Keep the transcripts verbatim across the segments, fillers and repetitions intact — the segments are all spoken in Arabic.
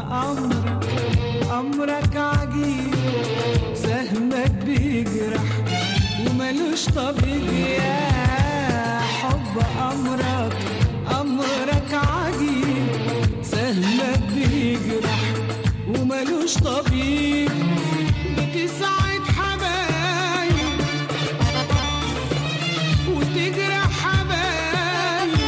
أمرك أمرك عجيب، سهمك بيجرح وملوش طبيب يا حب. أمرك أمرك عجيب، سهمك بيجرح وملوش طبيب. بتسعد حبايب وتجرح حبايب،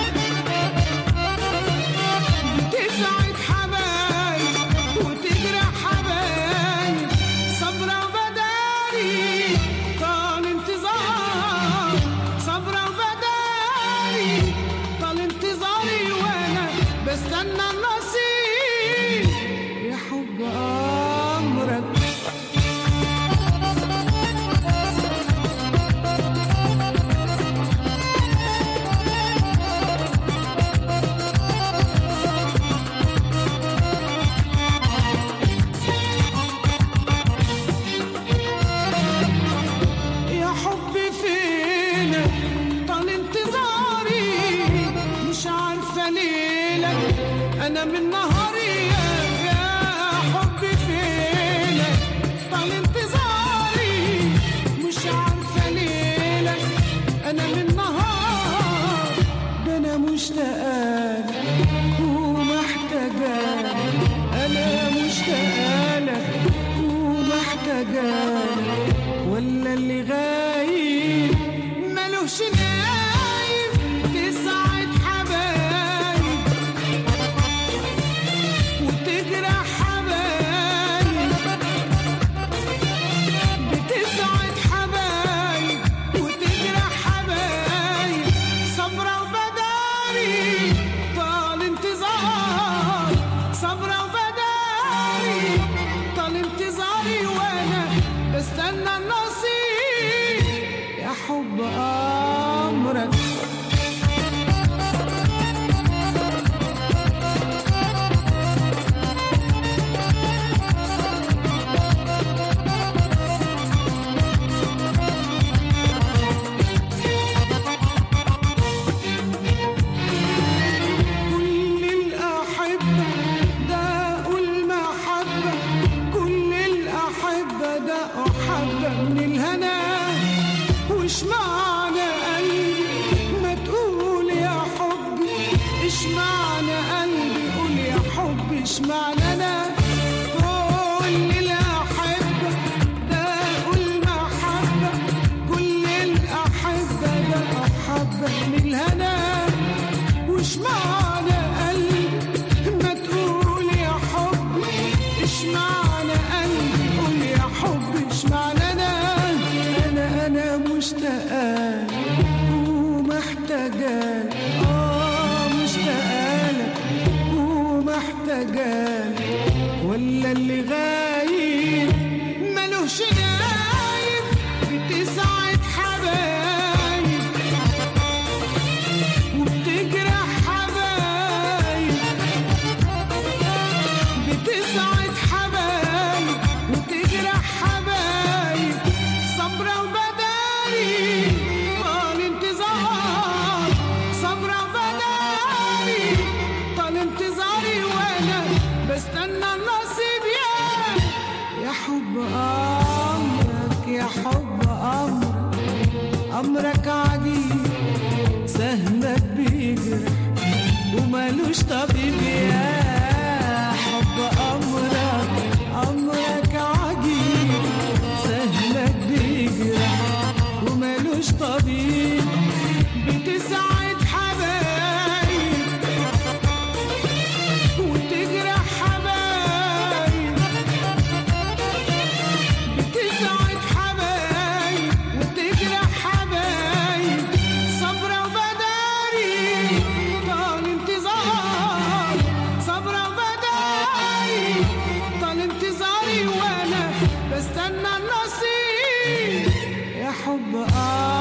بتسعد حبايب وتجرح حبايب. صبرة وبداري طال انتظار، صبرة وبداري طال انتظاري، وانا بستنى النصيب يا حب. أمرك يا حبي فينك طال انتظاري، مش عارفة ليلك أنا من نهاري. يا حبي فينك طال انتظاري، مش عارفة ليلك أنا من نهار. ده أنا مشتاقة ومحتاجة، أنا مشتاقة ومحتاجة، ولا اللي غايب ملوش نايب. تسعد حبايب وتجرح حبايب، بتسعد حبايب وتجرح حبايب. صبرة وبداري طال انتظار، صبرة وبداري طال انتظاري، وانا بستنى النصيب يا حب. أمرك كل الأحبة داقوا المحبة، كل الأحبة داقوا حبة من الهنا. وش معنى قلبي ما تقول يا حبي، إيش معنى قلبي قول يا حبي، إيش معنى أنا. كل الأحبة داقوا المحبة، كل الأحبة داقوا حبة من الهنا. وش معنى قلبي ما تقول يا حبي، إيش معنى قلبي قول يا حبي، إيش معنى أنا. أنا أنا مشتاقة ومحتاجة، آه مشتاقة ومحتاجة، ولا اللي غايب ملوش نايب. بتسعد حبايب وبتجرح حبايب، بتسعد حبايب وتجرح حبايب. صبرة وبداري طال انتظار، صبرة وبداري طال انتظاري، وانا بستنى النصيب يا يا حب. أمرك يا حب أمرك أمرك عجيب، سهمك بيجرح ومالوش طبيب يا حب. أمرك أمرك عجيب، سهمك بيجرح ومالوش طبيب. بتسعد حبايب وتجرح حبايب، بتسعد حبايب وتجرح حبايب. صبرة وبداري طال انتظار، صبرة وبداري طال انتظاري، وانا بستنى النصيب يا حب.